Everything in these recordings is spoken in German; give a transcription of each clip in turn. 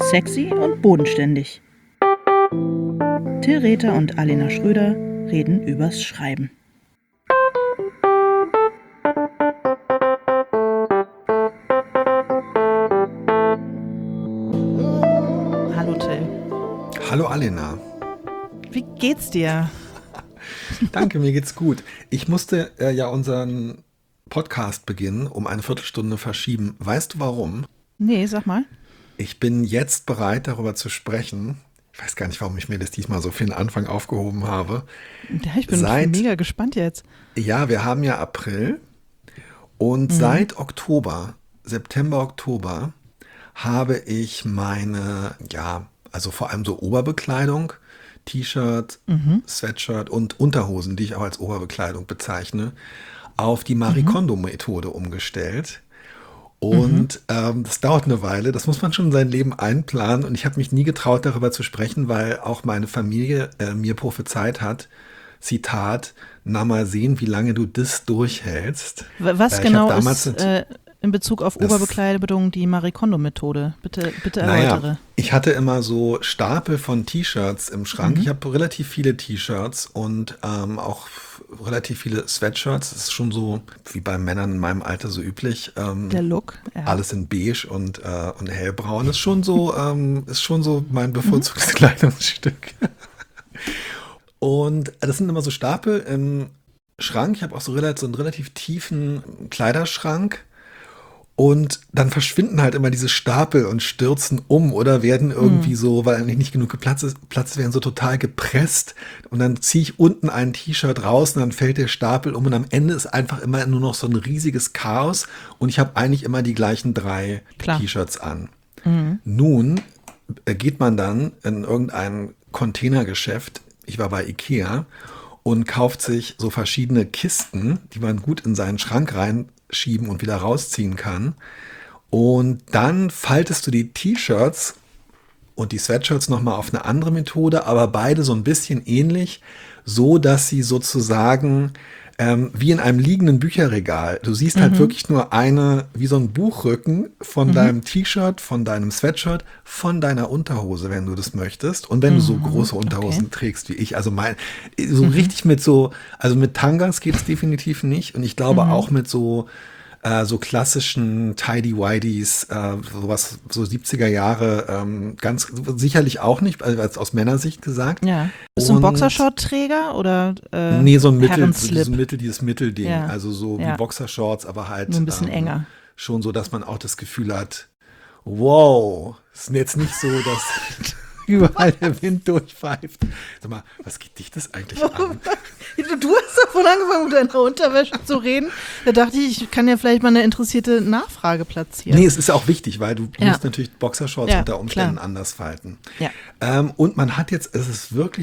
Sexy und bodenständig. Till Rether und Alena Schröder reden übers Schreiben. Hallo Till. Hallo Alena. Wie geht's dir? Danke, mir geht's gut. Ich musste ja unseren Podcast beginnen um eine Viertelstunde verschieben. Weißt du warum? Nee, sag mal. Ich bin jetzt bereit, darüber zu sprechen. Ich weiß gar nicht, warum ich mir das diesmal so für den Anfang aufgehoben habe. Ja, ich bin mega gespannt jetzt. Ja, wir haben ja April und seit Oktober, September, Oktober, habe ich meine, also vor allem so Oberbekleidung, T-Shirt, Sweatshirt und Unterhosen, die ich auch als Oberbekleidung bezeichne, auf die Marie Kondo-Methode umgestellt. Und das dauert eine Weile, das muss man schon in sein Leben einplanen. Und ich habe mich nie getraut, darüber zu sprechen, weil auch meine Familie mir prophezeit hat, Zitat, na mal sehen, wie lange du das durchhältst. Was genau ist in Bezug auf Oberbekleidung die Marie Kondo-Methode? Bitte erläutere. Naja, ich hatte immer so Stapel von T-Shirts im Schrank. Ich habe relativ viele T-Shirts und auch relativ viele Sweatshirts. Das ist schon so, wie bei Männern in meinem Alter so üblich. Der Look. Ja. Alles in beige und hellbraun. Ist schon so mein bevorzugtes Kleidungsstück. Und das sind immer so Stapel im Schrank. Ich habe auch so einen relativ tiefen Kleiderschrank. Und dann verschwinden halt immer diese Stapel und stürzen um oder werden irgendwie so, weil eigentlich nicht genug Platz ist, werden so total gepresst. Und dann ziehe ich unten ein T-Shirt raus und dann fällt der Stapel um. Und am Ende ist einfach immer nur noch so ein riesiges Chaos. Und ich habe eigentlich immer die gleichen 3 T-Shirts an. Nun geht man dann in irgendein Containergeschäft, ich war bei Ikea, und kauft sich so verschiedene Kisten, die man gut in seinen Schrank reinschieben und wieder rausziehen kann. Und dann faltest du die T-Shirts und die Sweatshirts nochmal auf eine andere Methode, aber beide so ein bisschen ähnlich, so dass sie sozusagen wie in einem liegenden Bücherregal. Du siehst halt wirklich nur wie so ein Buchrücken von deinem T-Shirt, von deinem Sweatshirt, von deiner Unterhose, wenn du das möchtest. Und wenn du so große Unterhosen trägst wie ich, also richtig also mit Tangas geht es definitiv nicht. Und ich glaube auch mit so klassischen Tidy-Whities, sowas, so 70er Jahre, ganz sicherlich auch nicht, also als aus Männersicht gesagt. Ja. Bist du ein Boxershort-Träger oder nee, so ein Herrenslip? Dieses Mittelding, Ja. also so wie Boxershorts, aber halt nur ein bisschen enger. Schon so, dass man auch das Gefühl hat, wow, ist jetzt nicht so, dass überall der Wind durchpfeift. Sag mal, was geht dich das eigentlich an? Du hast davon angefangen, mit deiner Unterwäsche zu reden. Da dachte ich kann ja vielleicht mal eine interessierte Nachfrage platzieren. Nee, es ist ja auch wichtig, weil du musst natürlich Boxershorts unter Umständen anders falten. Ja. Und man hat jetzt, es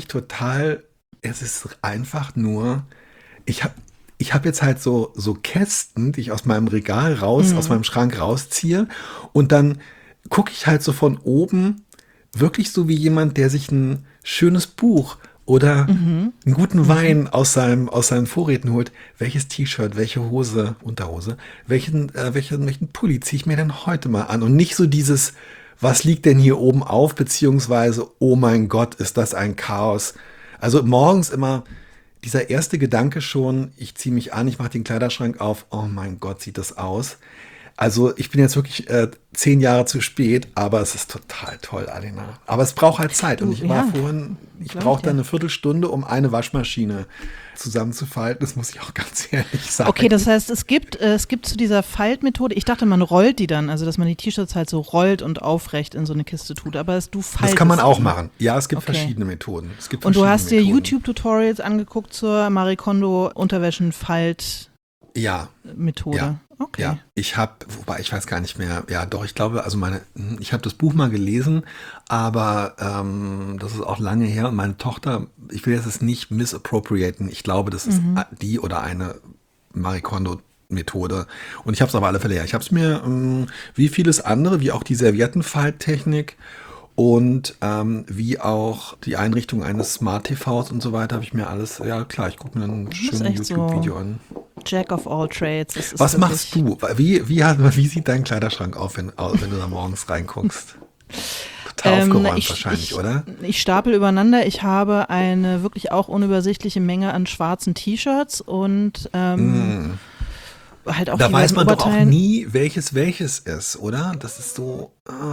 ist einfach nur, ich habe jetzt halt so Kästen, die ich aus meinem Regal aus meinem Schrank rausziehe und dann gucke ich halt so von oben wirklich so wie jemand, der sich ein schönes Buch oder einen guten Wein aus seinen Vorräten holt. Welches T-Shirt, welche Hose, Unterhose, welchen Pulli ziehe ich mir denn heute mal an? Und nicht so dieses, was liegt denn hier oben auf, beziehungsweise, oh mein Gott, ist das ein Chaos. Also morgens immer dieser erste Gedanke schon, ich ziehe mich an, ich mache den Kleiderschrank auf, oh mein Gott, sieht das aus. Also ich bin jetzt wirklich 10 Jahre zu spät, aber es ist total toll, Alena. Aber es braucht halt Zeit. Und ich brauchte eine Viertelstunde, um eine Waschmaschine zusammenzufalten. Das muss ich auch ganz ehrlich sagen. Okay, das heißt, es gibt zu dieser Faltmethode, ich dachte, man rollt die dann, also dass man die T-Shirts halt so rollt und aufrecht in so eine Kiste tut, aber du faltest. Das kann man auch machen. Ja, es gibt verschiedene Methoden. Und du hast dir YouTube-Tutorials angeguckt zur Marie Kondo Unterwäschen-Falt-Methode? Ja. Okay. Ja, ich weiß gar nicht mehr, ja doch, ich glaube, also ich habe das Buch mal gelesen, aber das ist auch lange her und meine Tochter, ich will jetzt nicht misappropriaten, ich glaube, das ist die oder eine Marie Kondo Methode und ich habe es auf alle Fälle, ich habe es mir wie vieles andere, wie auch die Serviettenfalttechnik und wie auch die Einrichtung eines Smart TVs und so weiter, habe ich mir alles, ja klar, ich gucke mir ein schönes YouTube-Video an. Jack of all trades. Was machst du? Wie sieht dein Kleiderschrank aus, wenn du da morgens reinguckst? weiter aufgeräumt wahrscheinlich, oder? Ich stapel übereinander. Ich habe eine wirklich auch unübersichtliche Menge an schwarzen T-Shirts und halt auch Da weiß diversen man doch auch Oberteilen. nie, welches ist, oder? Das ist so.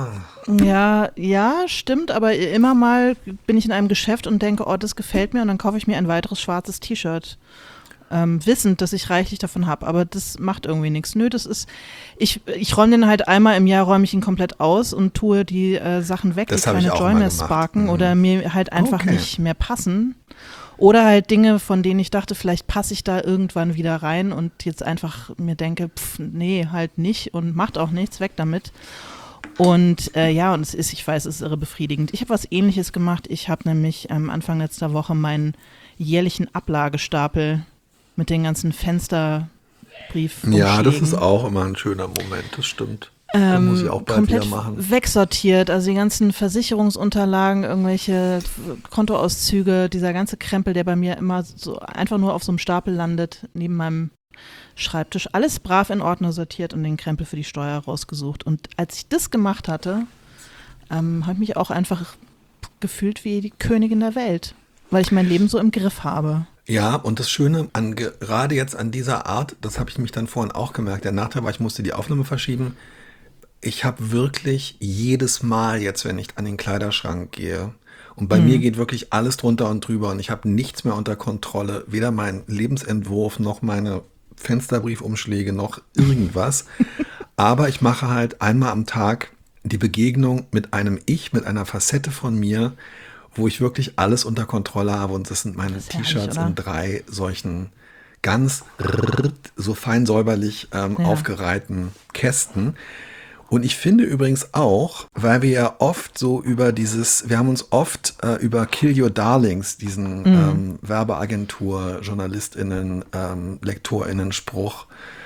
Ja, stimmt, aber immer mal bin ich in einem Geschäft und denke, oh, das gefällt mir und dann kaufe ich mir ein weiteres schwarzes T-Shirt. Wissend, dass ich reichlich davon habe, aber das macht irgendwie nichts. Nö, das ist, ich räume den halt einmal im Jahr, räume ich ihn komplett aus und tue die Sachen weg, Das die habe ich keine auch Joy mal mehr gemacht. sparken oder mir halt einfach Okay. nicht mehr passen. Oder halt Dinge, von denen ich dachte, vielleicht passe ich da irgendwann wieder rein und jetzt einfach mir denke, nee, halt nicht und macht auch nichts, weg damit. Und und es ist, ich weiß, es ist irre befriedigend. Ich habe was Ähnliches gemacht. Ich habe nämlich Anfang letzter Woche meinen jährlichen Ablagestapel mit den ganzen Fensterbriefumschlägen. Ja, das ist auch immer ein schöner Moment, das stimmt. Das muss ich auch bald komplett wieder machen. wegsortiert, also die ganzen Versicherungsunterlagen, irgendwelche Kontoauszüge, dieser ganze Krempel, der bei mir immer so einfach nur auf so einem Stapel landet, neben meinem Schreibtisch. Alles brav in Ordner sortiert und den Krempel für die Steuer rausgesucht. Und als ich das gemacht hatte, habe ich mich auch einfach gefühlt wie die Königin der Welt, weil ich mein Leben so im Griff habe. Ja, und das Schöne gerade jetzt an dieser Art, das habe ich mich dann vorhin auch gemerkt. Der Nachteil war, ich musste die Aufnahme verschieben. Ich habe wirklich jedes Mal jetzt, wenn ich an den Kleiderschrank gehe, und bei mir geht wirklich alles drunter und drüber und ich habe nichts mehr unter Kontrolle, weder mein Lebensentwurf noch meine Fensterbriefumschläge noch irgendwas. Aber ich mache halt einmal am Tag die Begegnung mit einem Ich, mit einer Facette von mir, wo ich wirklich alles unter Kontrolle habe und das sind meine Das ist herrlich, T-Shirts oder? in 3 solchen ganz so fein säuberlich aufgereihten Kästen. Und ich finde übrigens auch, weil wir ja oft so wir haben uns oft über Kill Your Darlings, diesen Werbeagentur, JournalistInnen, LektorInnen-Spruch,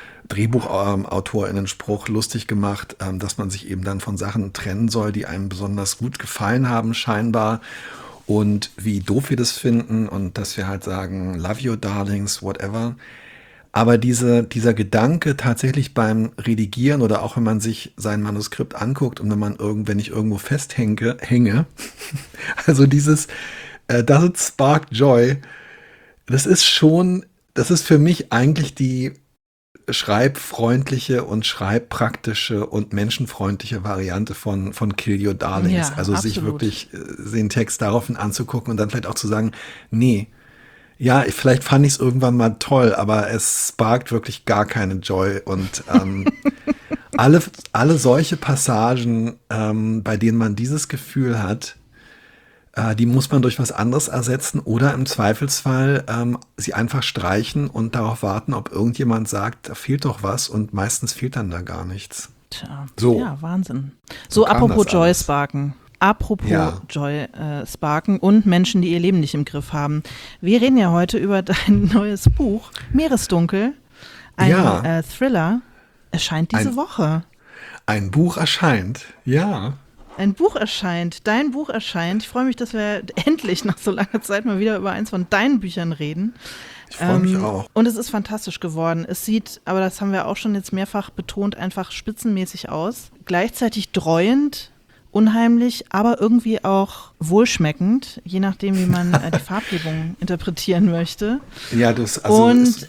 DrehbuchautorInnen-Spruch lustig gemacht, dass man sich eben dann von Sachen trennen soll, die einem besonders gut gefallen haben, scheinbar. Und wie doof wir das finden und dass wir halt sagen, love your darlings, whatever. Aber dieser Gedanke tatsächlich beim Redigieren oder auch wenn man sich sein Manuskript anguckt und wenn ich irgendwo hänge, also does it spark joy, das ist für mich eigentlich die schreibfreundliche und schreibpraktische und menschenfreundliche Variante von Kill Your Darlings. Ja, Also sich absolut. wirklich den Text daraufhin anzugucken und dann vielleicht auch zu sagen, nee, ja, vielleicht fand ich es irgendwann mal toll, aber es sparkt wirklich gar keine Joy. Und alle solche Passagen, bei denen man dieses Gefühl hat, die muss man durch was anderes ersetzen oder im Zweifelsfall sie einfach streichen und darauf warten, ob irgendjemand sagt, da fehlt doch was und meistens fehlt dann da gar nichts. Tja, So. ja, Wahnsinn. So So, kam apropos das Joy alles. sparken. Apropos Ja. Joy sparken und Menschen, die ihr Leben nicht im Griff haben. Wir reden ja heute über dein neues Buch, Meeresdunkel. Ein Ja. Thriller. Erscheint diese Woche. Ein Buch erscheint, ja. Ein Buch erscheint, dein Buch erscheint. Ich freue mich, dass wir endlich nach so langer Zeit mal wieder über eins von deinen Büchern reden. Ich freue mich auch. Und es ist fantastisch geworden. Es sieht, aber das haben wir auch schon jetzt mehrfach betont, einfach spitzenmäßig aus. Gleichzeitig dreuend, unheimlich, aber irgendwie auch wohlschmeckend, je nachdem, wie man die Farbgebung interpretieren möchte. Ja, Und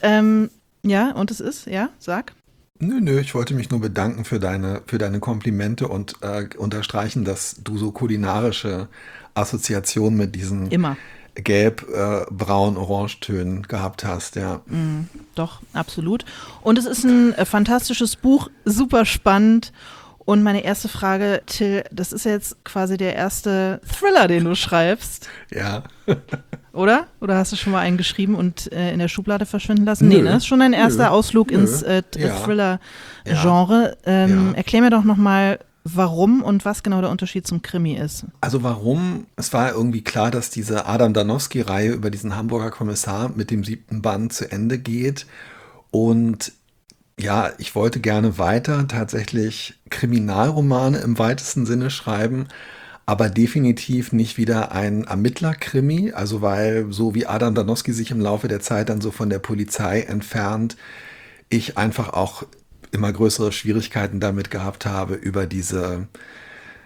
und es ist, ja, sag. Nö, ich wollte mich nur bedanken für deine Komplimente und unterstreichen, dass du so kulinarische Assoziationen mit diesen Immer. Gelb, Braun, Orangetönen gehabt hast, ja. Doch, absolut. Und es ist ein fantastisches Buch, super spannend. Und meine erste Frage, Till, das ist jetzt quasi der erste Thriller, den du schreibst, Ja. oder? Oder hast du schon mal einen geschrieben und in der Schublade verschwinden lassen? Nö, Nee, ne? Das ist schon ein erster nö, Ausflug nö. ins Ja. Thriller-Genre. Ja. Erklär mir doch nochmal, warum und was genau der Unterschied zum Krimi ist. Also warum? Es war irgendwie klar, dass diese Adam Danowski-Reihe über diesen Hamburger Kommissar mit dem 7. Band zu Ende geht. Und ja, ich wollte gerne weiter tatsächlich Kriminalromane im weitesten Sinne schreiben, aber definitiv nicht wieder ein Ermittlerkrimi. Also weil so wie Adam Danowski sich im Laufe der Zeit dann so von der Polizei entfernt, ich einfach auch immer größere Schwierigkeiten damit gehabt habe, über diese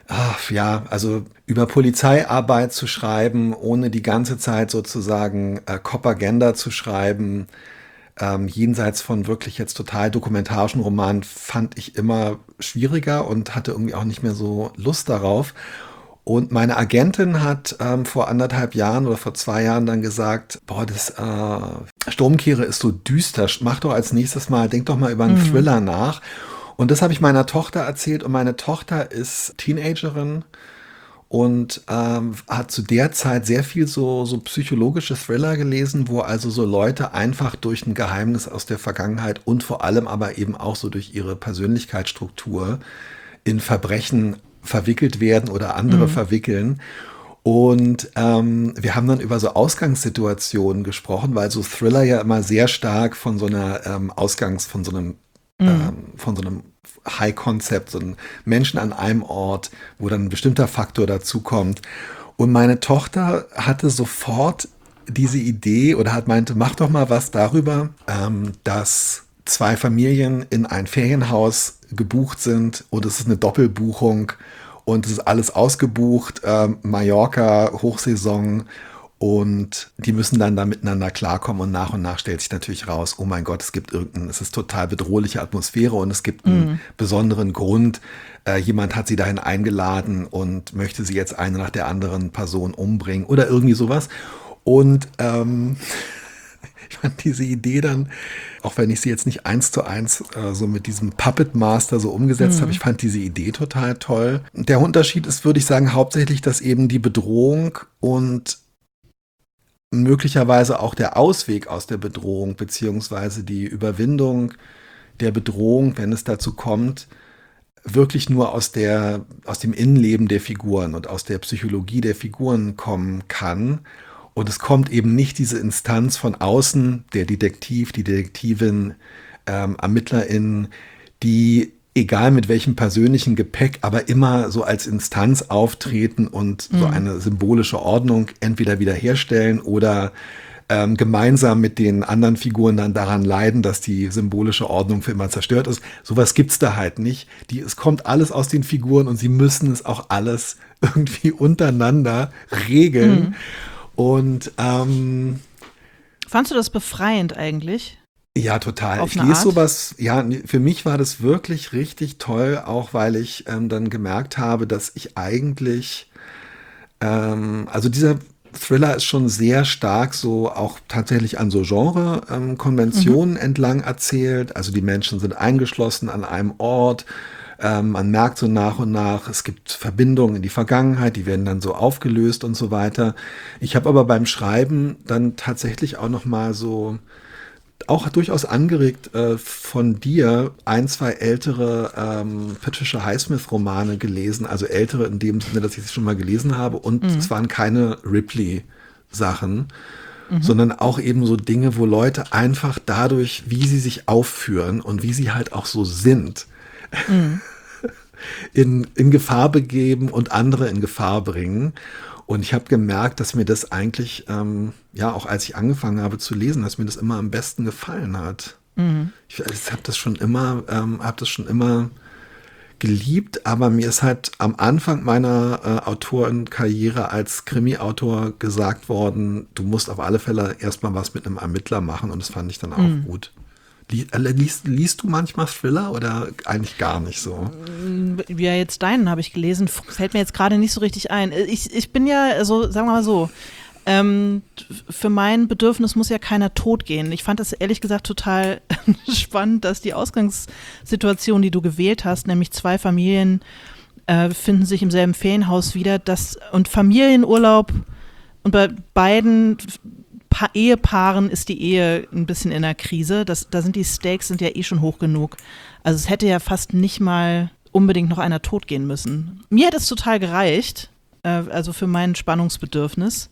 Ach, ja, also über Polizeiarbeit zu schreiben, ohne die ganze Zeit sozusagen Propaganda zu schreiben, jenseits von wirklich jetzt total dokumentarischen Romanen, fand ich immer schwieriger und hatte irgendwie auch nicht mehr so Lust darauf. Und meine Agentin hat vor 1,5 Jahren oder vor 2 Jahren dann gesagt, boah, das Sturmkehre ist so düster, mach doch als nächstes mal, denk doch mal über einen Thriller nach. Und das habe ich meiner Tochter erzählt und meine Tochter ist Teenagerin und hat zu der Zeit sehr viel so psychologische Thriller gelesen, wo also so Leute einfach durch ein Geheimnis aus der Vergangenheit und vor allem aber eben auch so durch ihre Persönlichkeitsstruktur in Verbrechen verwickelt werden oder andere verwickeln. Und wir haben dann über so Ausgangssituationen gesprochen, weil so Thriller ja immer sehr stark von so einer von so einem High-Concept, so einem Menschen an einem Ort, wo dann ein bestimmter Faktor dazukommt. Und meine Tochter hatte sofort diese Idee oder meinte, mach doch mal was darüber, dass 2 Familien in ein Ferienhaus gebucht sind und es ist eine Doppelbuchung und es ist alles ausgebucht, Mallorca, Hochsaison. Und die müssen dann da miteinander klarkommen und nach stellt sich natürlich raus, oh mein Gott, es ist total bedrohliche Atmosphäre und es gibt einen besonderen Grund. Jemand hat sie dahin eingeladen und möchte sie jetzt eine nach der anderen Person umbringen oder irgendwie sowas. Und ich fand diese Idee dann, auch wenn ich sie jetzt nicht 1:1 so mit diesem Puppet Master so umgesetzt habe, ich fand diese Idee total toll. Der Unterschied ist, würde ich sagen, hauptsächlich, dass eben die Bedrohung und möglicherweise auch der Ausweg aus der Bedrohung beziehungsweise die Überwindung der Bedrohung, wenn es dazu kommt, wirklich nur aus dem Innenleben der Figuren und aus der Psychologie der Figuren kommen kann. Und es kommt eben nicht diese Instanz von außen, der Detektiv, die Detektivin, ErmittlerInnen, die egal mit welchem persönlichen Gepäck, aber immer so als Instanz auftreten und so eine symbolische Ordnung entweder wiederherstellen oder gemeinsam mit den anderen Figuren dann daran leiden, dass die symbolische Ordnung für immer zerstört ist. Sowas gibt's da halt nicht. Es kommt alles aus den Figuren und sie müssen es auch alles irgendwie untereinander regeln. Und fandst du das befreiend eigentlich? ja, total. Auf Ich eine lese Art? sowas, ja, für mich war das wirklich richtig toll, auch weil ich dann gemerkt habe, dass ich eigentlich, also dieser Thriller ist schon sehr stark so auch tatsächlich an so Genre-Konventionen entlang erzählt. Also die Menschen sind eingeschlossen an einem Ort. Man merkt so nach und nach, es gibt Verbindungen in die Vergangenheit, die werden dann so aufgelöst und so weiter. Ich habe aber beim Schreiben dann tatsächlich auch noch mal so auch durchaus angeregt von dir 2 ältere Patricia Highsmith-Romane gelesen, also ältere in dem Sinne, dass ich sie schon mal gelesen habe. Und es waren keine Ripley-Sachen, sondern auch eben so Dinge, wo Leute einfach dadurch, wie sie sich aufführen und wie sie halt auch so sind, in Gefahr begeben und andere in Gefahr bringen. Und ich habe gemerkt, dass mir das eigentlich, ja, auch als ich angefangen habe zu lesen, dass mir das immer am besten gefallen hat. Ich habe das schon immer geliebt, aber mir ist halt am Anfang meiner Autorenkarriere als Krimi-Autor gesagt worden, du musst auf alle Fälle erstmal was mit einem Ermittler machen und das fand ich dann auch gut. Liest du manchmal Thriller oder eigentlich gar nicht so? Ja, jetzt deinen habe ich gelesen, fällt mir jetzt gerade nicht so richtig ein. Ich bin ja, also sagen wir mal so, für mein Bedürfnis muss ja keiner tot gehen. Ich fand das ehrlich gesagt total spannend, dass die Ausgangssituation, die du gewählt hast, nämlich 2 Familien finden sich im selben Ferienhaus wieder, und Familienurlaub, und bei beiden Ehepaaren ist die Ehe ein bisschen in der Krise. Da sind die Stakes sind ja eh schon hoch genug. Also es hätte ja fast nicht mal unbedingt noch einer tot gehen müssen. Mir hätte es total gereicht, also für mein Spannungsbedürfnis.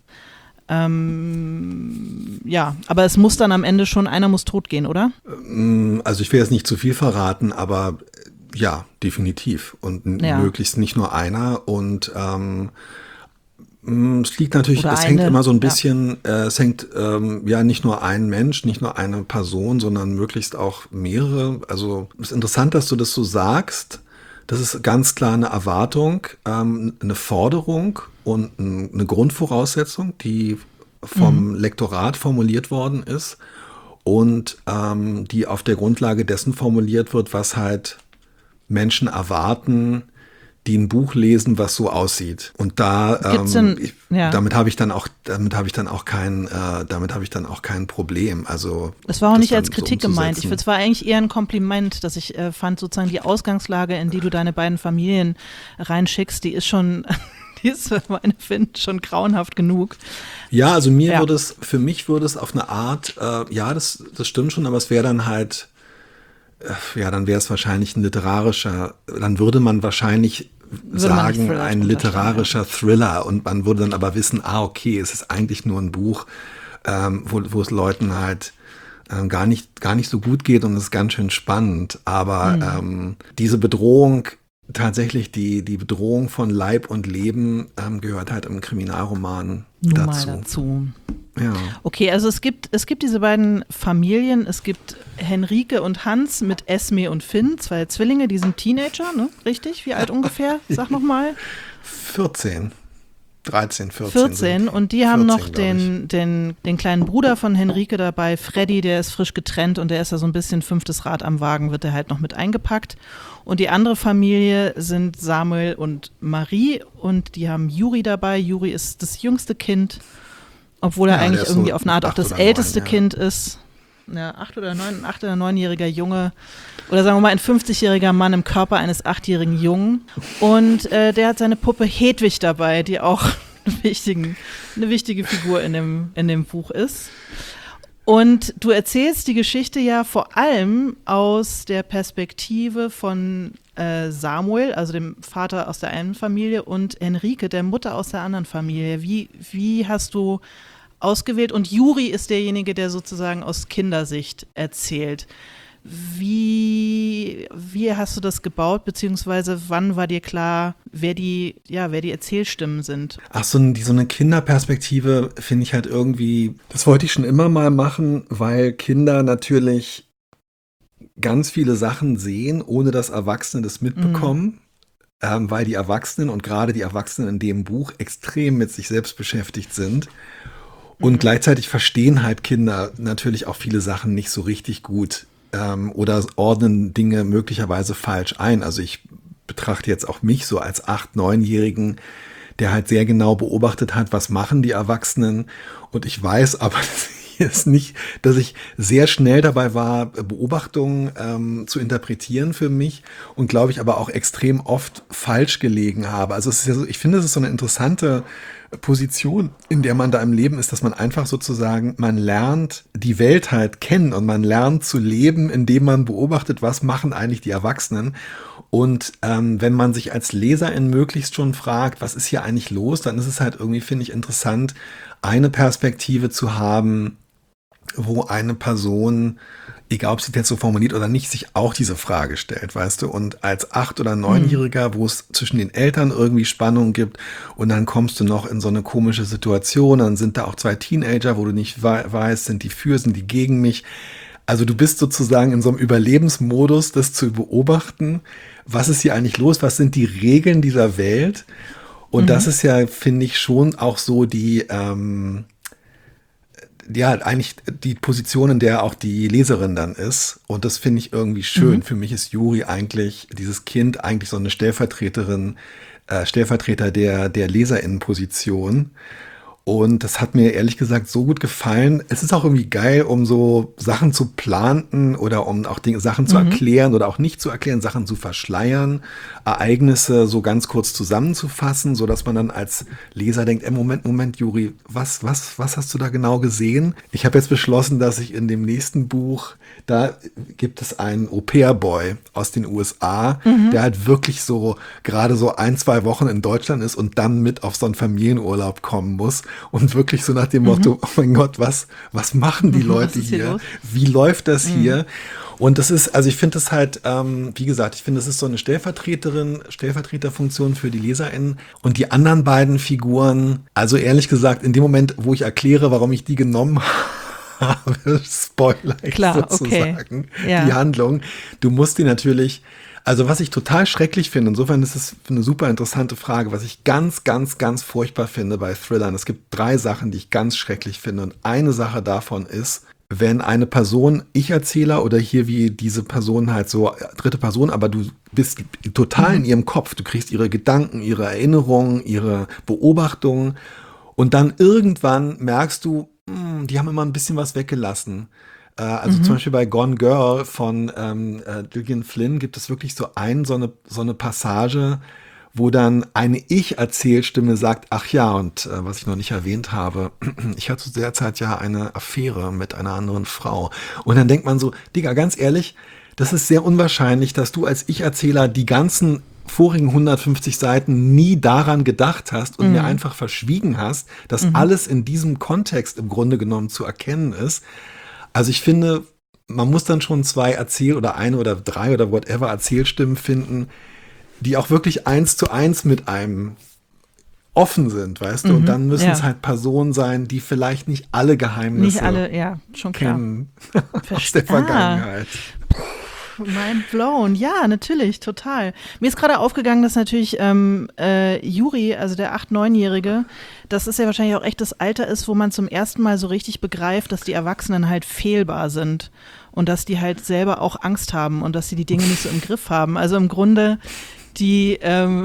Ja, aber es muss dann am Ende schon, einer muss tot gehen, oder? Also ich will jetzt nicht zu viel verraten, aber ja, definitiv. Und möglichst nicht nur einer. Und es liegt natürlich, es hängt immer so ein bisschen, es hängt ja nicht nur ein Mensch, nicht nur eine Person, sondern möglichst auch mehrere. Also es ist interessant, dass du das so sagst, Das ist ganz klar eine Erwartung, eine Forderung und eine Grundvoraussetzung, die vom Lektorat formuliert worden ist und die auf der Grundlage dessen formuliert wird, was halt Menschen erwarten, die ein Buch lesen, was so aussieht. Und da damit habe ich dann auch kein Problem. Also es war auch nicht als Kritik gemeint. Es war eigentlich eher ein Kompliment, dass ich fand, sozusagen die Ausgangslage, in die du deine beiden Familien reinschickst, die ist schon, die ist für meine Find schon grauenhaft genug. Ja, also für mich würde es auf eine Art, das stimmt schon, aber es wäre dann halt, dann wäre es wahrscheinlich dann würde man wahrscheinlich sagen, ein literarischer Thriller und man würde dann aber wissen, okay, es ist eigentlich nur ein Buch, wo es Leuten halt gar nicht so gut geht und es ist ganz schön spannend, aber diese Bedrohung, tatsächlich die Bedrohung von Leib und Leben gehört halt im Kriminalroman dazu. Ja. Okay, also es gibt diese beiden Familien, es gibt Henrike und Hans mit Esme und Finn, 2 Zwillinge, die sind Teenager, ne? Richtig? Wie alt ungefähr? Sag nochmal. 13, 14. Und die haben noch den kleinen Bruder von Henrike dabei, Freddy, der ist frisch getrennt und der ist ja so ein bisschen 5. Rad am Wagen, wird der halt noch mit eingepackt. Und die andere Familie sind Samuel und Marie und die haben Juri dabei. Juri ist das jüngste Kind, obwohl er eigentlich irgendwie auf eine Art auch das älteste Kind ist. Ja, 8 oder 9-jähriger Junge oder sagen wir mal ein 50-jähriger Mann im Körper eines 8-jährigen Jungen. Und der hat seine Puppe Hedwig dabei, die auch eine wichtige Figur in dem Buch ist. Und du erzählst die Geschichte ja vor allem aus der Perspektive von Samuel, also dem Vater aus der einen Familie, und Henrike, der Mutter aus der anderen Familie. Wie hast du ausgewählt? Und Juri ist derjenige, der sozusagen aus Kindersicht erzählt. Wie hast du das gebaut, beziehungsweise wann war dir klar, wer die Erzählstimmen sind? Ach, so eine Kinderperspektive finde ich halt irgendwie, das wollte ich schon immer mal machen, weil Kinder natürlich ganz viele Sachen sehen, ohne dass Erwachsene das mitbekommen, weil die Erwachsenen und gerade die Erwachsenen in dem Buch extrem mit sich selbst beschäftigt sind. Und gleichzeitig verstehen halt Kinder natürlich auch viele Sachen nicht so richtig gut oder ordnen Dinge möglicherweise falsch ein. Also ich betrachte jetzt auch mich so als 8-, 9-Jährigen, der halt sehr genau beobachtet hat, was machen die Erwachsenen. Und ich weiß aber dass ich sehr schnell dabei war, Beobachtungen zu interpretieren für mich und glaube ich aber auch extrem oft falsch gelegen habe. Also es ist ja so, ich finde, es ist so eine interessante Position, in der man da im Leben ist, dass man einfach sozusagen, man lernt die Welt halt kennen und man lernt zu leben, indem man beobachtet, was machen eigentlich die Erwachsenen. Und wenn man sich als Leserin möglichst schon fragt, was ist hier eigentlich los, dann ist es halt irgendwie, finde ich, interessant, eine Perspektive zu haben, wo eine Person, egal ob sie das jetzt so formuliert oder nicht, sich auch diese Frage stellt, weißt du? Und als 8- oder 9-Jähriger, wo es zwischen den Eltern irgendwie Spannung gibt und dann kommst du noch in so eine komische Situation, dann sind da auch 2 Teenager, wo du nicht weißt, sind die für, sind die gegen mich? Also du bist sozusagen in so einem Überlebensmodus, das zu beobachten, was ist hier eigentlich los, was sind die Regeln dieser Welt? Und das ist ja, finde ich, schon auch so eigentlich die Position, in der auch die Leserin dann ist. Und das finde ich irgendwie schön. Für mich ist Juri eigentlich, dieses Kind, eigentlich so eine Stellvertreter der LeserInnenposition. Und das hat mir ehrlich gesagt so gut gefallen. Es ist auch irgendwie geil, um so Sachen zu planten oder um auch Sachen zu erklären oder auch nicht zu erklären, Sachen zu verschleiern, Ereignisse so ganz kurz zusammenzufassen, so dass man dann als Leser denkt, Moment, Juri, was hast du da genau gesehen? Ich habe jetzt beschlossen, dass ich in dem nächsten Buch, da gibt es einen Au-pair-Boy aus den USA, der halt wirklich so gerade so 1-2 Wochen in Deutschland ist und dann mit auf so einen Familienurlaub kommen muss. Und wirklich so nach dem Motto, oh mein Gott, was machen die Leute hier? Wie läuft das hier? Und das ist, also ich finde das halt, wie gesagt, ich finde, das ist so eine Stellvertreterfunktion für die LeserInnen. Und die anderen beiden Figuren, also ehrlich gesagt, in dem Moment, wo ich erkläre, warum ich die genommen habe, spoiler ich sozusagen die Handlung. Du musst die natürlich, Also was ich total schrecklich finde, insofern ist es eine super interessante Frage, was ich ganz, ganz, ganz furchtbar finde bei Thrillern. Es gibt 3 Sachen, die ich ganz schrecklich finde. Und eine Sache davon ist, wenn eine Person, Ich-Erzähler oder hier wie diese Person halt so, dritte Person, aber du bist total in ihrem Kopf. Du kriegst ihre Gedanken, ihre Erinnerungen, ihre Beobachtungen. Und dann irgendwann merkst du, die haben immer ein bisschen was weggelassen. Also zum Beispiel bei Gone Girl von Gillian Flynn gibt es wirklich so eine Passage, wo dann eine Ich-Erzählstimme sagt, ach ja, und was ich noch nicht erwähnt habe, ich hatte zu der Zeit ja eine Affäre mit einer anderen Frau. Und dann denkt man so, Digga, ganz ehrlich, das ist sehr unwahrscheinlich, dass du als Ich-Erzähler die ganzen vorigen 150 Seiten nie daran gedacht hast und mir einfach verschwiegen hast, dass alles in diesem Kontext im Grunde genommen zu erkennen ist. Also ich finde, man muss dann schon 2 oder eine oder 3 oder whatever Erzählstimmen finden, die auch wirklich 1:1 mit einem offen sind, weißt du? Und dann müssen es halt Personen sein, die vielleicht nicht alle Geheimnisse schon klar. kennen aus der Vergangenheit. Mind blown. Ja, natürlich, total. Mir ist gerade aufgegangen, dass natürlich Juri, also der 8-9-Jährige, das ist ja wahrscheinlich auch echt das Alter ist, wo man zum ersten Mal so richtig begreift, dass die Erwachsenen halt fehlbar sind und dass die halt selber auch Angst haben und dass sie die Dinge nicht so im Griff haben. Also im Grunde die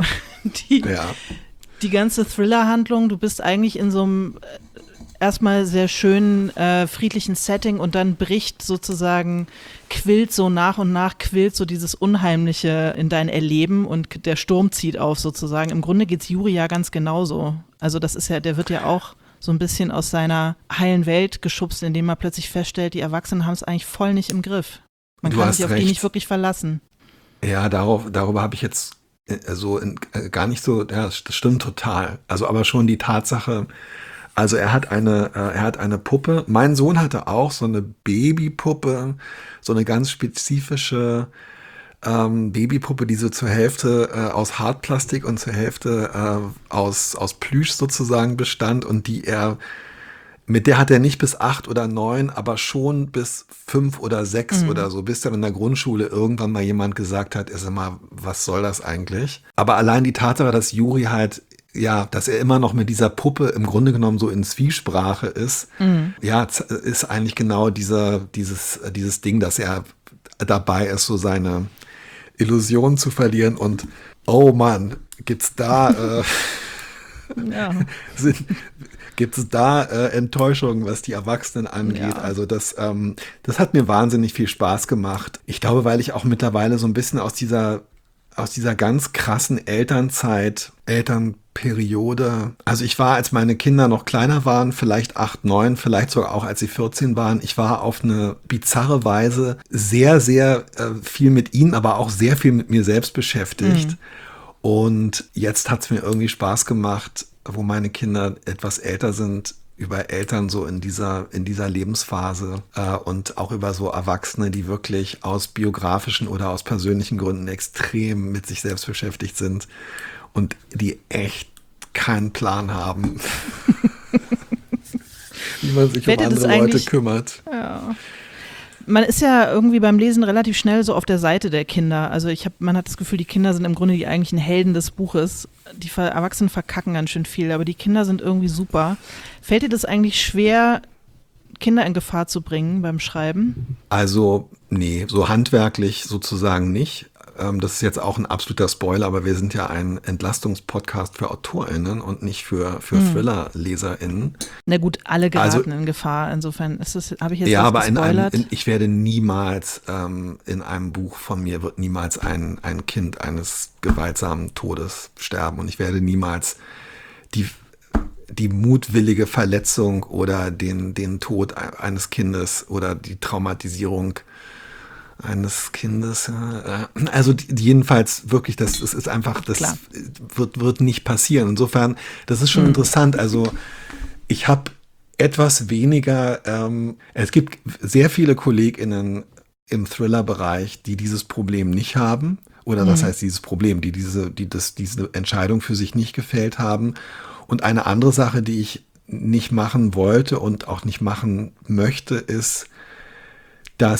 ganze Thriller-Handlung, du bist eigentlich in so einem erstmal sehr schönen, friedlichen Setting und dann quillt so nach und nach so dieses Unheimliche in dein Erleben und der Sturm zieht auf sozusagen. Im Grunde geht's Juri ja ganz genauso. Also das ist ja, der wird ja auch so ein bisschen aus seiner heilen Welt geschubst, indem man plötzlich feststellt, die Erwachsenen haben es eigentlich voll nicht im Griff. Man kann sich auf die nicht wirklich verlassen. Ja, darüber habe ich jetzt gar nicht so, ja, das stimmt total. Also aber schon die Tatsache, also er hat eine Puppe. Mein Sohn hatte auch so eine Babypuppe, so eine ganz spezifische Babypuppe, die so zur Hälfte aus Hartplastik und zur Hälfte aus Plüsch sozusagen bestand und mit der hat er nicht bis 8 oder 9, aber schon bis 5 oder 6 oder so, bis dann in der Grundschule irgendwann mal jemand gesagt hat, sag mal, was soll das eigentlich? Aber allein die Tatsache, dass Juri halt, ja, dass er immer noch mit dieser Puppe im Grunde genommen so in Zwiesprache ist, ja, ist eigentlich genau dieses Ding, dass er dabei ist, so seine Illusion zu verlieren und oh Mann, gibt's da gibt es da Enttäuschungen, was die Erwachsenen angeht. Ja. Also das hat mir wahnsinnig viel Spaß gemacht. Ich glaube, weil ich auch mittlerweile so ein bisschen aus dieser ganz krassen Elternperiode, also ich war, als meine Kinder noch kleiner waren, vielleicht 8, 9, vielleicht sogar auch als sie 14 waren, ich war auf eine bizarre Weise sehr, sehr viel mit ihnen, aber auch sehr viel mit mir selbst beschäftigt. Und jetzt hat es mir irgendwie Spaß gemacht, wo meine Kinder etwas älter sind, über Eltern so in dieser Lebensphase und auch über so Erwachsene, die wirklich aus biografischen oder aus persönlichen Gründen extrem mit sich selbst beschäftigt sind und die echt keinen Plan haben, wie man sich um andere Leute kümmert. Ja. Man ist ja irgendwie beim Lesen relativ schnell so auf der Seite der Kinder. Also man hat das Gefühl, die Kinder sind im Grunde die eigentlichen Helden des Buches. Die Erwachsenen verkacken ganz schön viel, aber die Kinder sind irgendwie super. Fällt dir das eigentlich schwer, Kinder in Gefahr zu bringen beim Schreiben? Also, nee, so handwerklich sozusagen nicht. Das ist jetzt auch ein absoluter Spoiler, aber wir sind ja ein Entlastungspodcast für AutorInnen und nicht für Thriller-LeserInnen. Na gut, alle geraten in Gefahr. Insofern habe ich jetzt ja, was gespoilert. Aber ich werde niemals, in einem Buch von mir wird niemals ein Kind eines gewaltsamen Todes sterben und ich werde niemals die mutwillige Verletzung oder den Tod eines Kindes oder die Traumatisierung eines Kindes, also jedenfalls wirklich, das ist einfach, das wird nicht passieren. Insofern, das ist schon interessant. Also ich habe etwas weniger, es gibt sehr viele KollegInnen im Thriller-Bereich, die dieses Problem nicht haben. Oder was heißt dieses Problem, die diese Entscheidung für sich nicht gefällt haben. Und eine andere Sache, die ich nicht machen wollte und auch nicht machen möchte, ist, dass